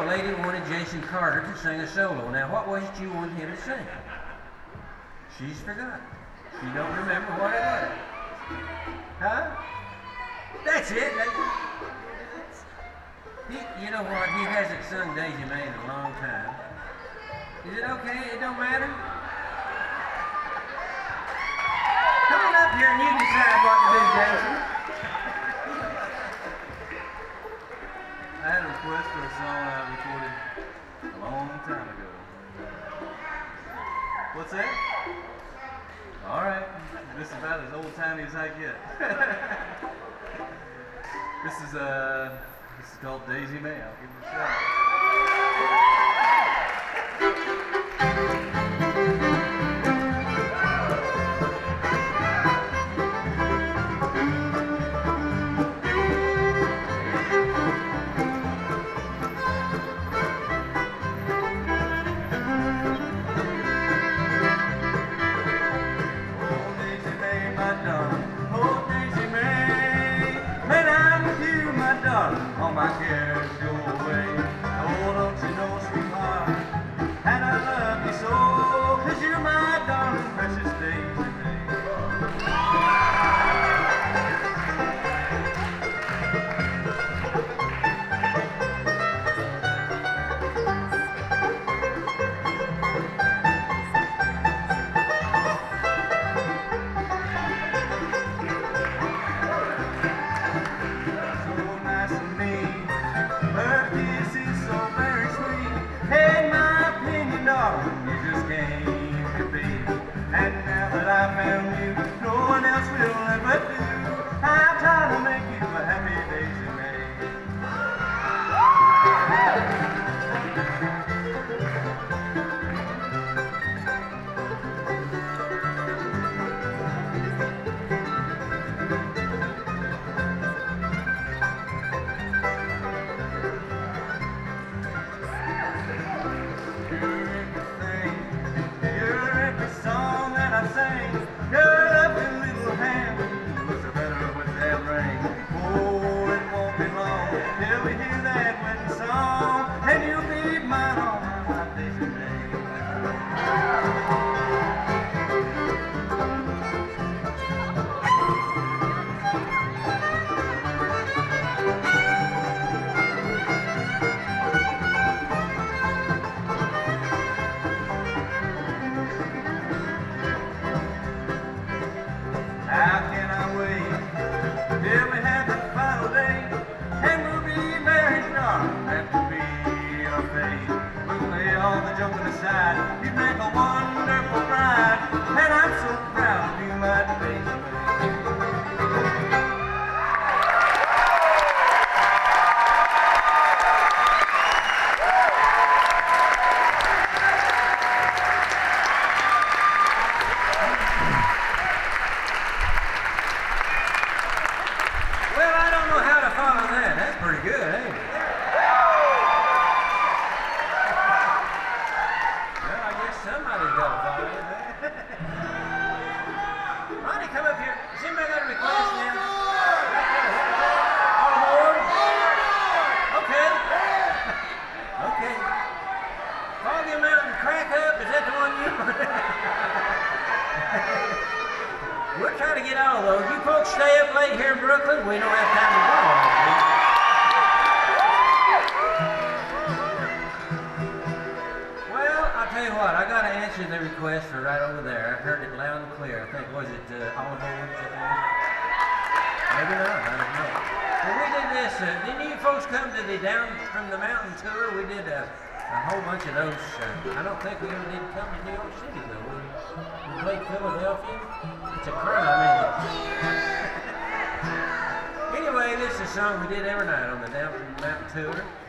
a lady wanted Jason Carter to sing a solo. Now, what was it you wanted him to sing? She's forgot. She don't remember what it was. Huh? That's it. You know what? He hasn't sung Daisy May in a long time. Is it okay? It don't matter? Come on up here and you decide what to do, Jason. I had a request for a song I recorded a long time ago. What's that? All right, this is about as old-timey as I get. This is called Daisy May. I'll give it a shot. All my cares go away. Oh, don't you know, sweetheart, and I love you so, 'cause you're my darling, precious Daisy May. You just came to be, and now that I found you, no one else will ever do. I'm trying to make you a happy Daisy May. Your lovely little hand looks better with that ring. Oh, it won't be long till we hear that wedding song, and you'll be mine all my life, Daisy May. How can I wait till we have that final day, and we'll be married, darling, that will be our fate. We'll lay all the joking aside, you make a wonderful bride, and I'm so proud of you, my Daisy May. Well, I don't know how to follow that. That's pretty good, ain't it? Well, I guess somebody's got to follow it. Ronnie, come up here. Has anybody got a request now? All aboard? Okay. Okay. Foggy Mountain Crack Up, is that the one you We'll try to get all of those. You folks stay up late here in Brooklyn. We don't have time to go all day. Well, I'll tell you what. I got to answer the request for right over there. I heard it loud and clear. I think, was it Olive Oil? Maybe not. I don't know. Well, we did this. Didn't you folks come to the Down from the Mountain tour? We did a whole bunch of those. I don't think we ever did come to New York City, though. We played Philadelphia. It's a crime, anyway, this is a song we did every night on the Down from the Mountain tour.